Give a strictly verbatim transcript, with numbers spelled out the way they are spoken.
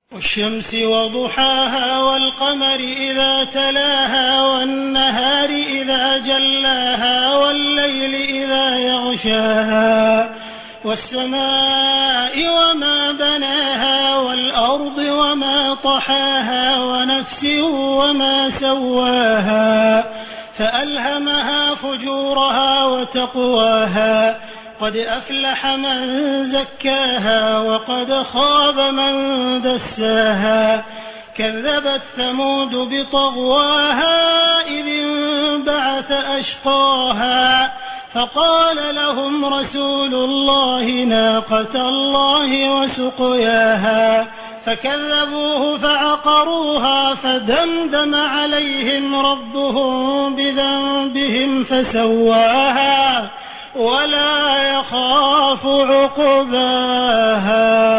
والشمس وضحاها والقمر إذا تلاها والنهار إذا جلاها والليل إذا يغشاها والسماء وما بناها والأرض وما طحاها ونفس وما سواها فألهمها فجورها وتقواها قد أفلح من زكاها وقد خاب من دساها كذبت ثمود بطغواها إذ انبعث أشقاها فقال لهم رسول الله ناقة الله وسقياها فكذبوه فعقروها فدمدم عليهم ربهم بذنبهم فسواها ولا يخاف عقباها.